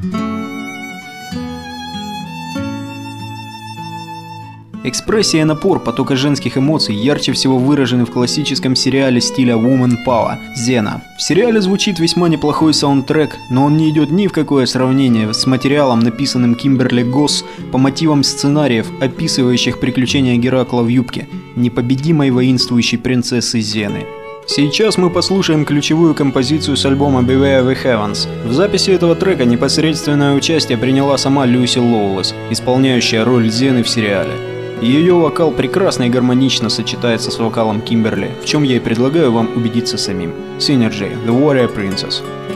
Экспрессия и напор потока женских эмоций ярче всего выражены в классическом сериале стиля Woman Power «Зена». В сериале звучит весьма неплохой саундтрек, но он не идет ни в какое сравнение с материалом, написанным Кимберли Госс по мотивам сценариев, описывающих приключения Геракла в юбке, непобедимой воинствующей принцессы Зены. Сейчас мы послушаем ключевую композицию с альбома Beware the Heavens. В записи этого трека непосредственное участие приняла сама Люси Лоулес, исполняющая роль Зены в сериале. Ее вокал прекрасно и гармонично сочетается с вокалом Кимберли, в чем я и предлагаю вам убедиться самим. Synergy, The Warrior Princess.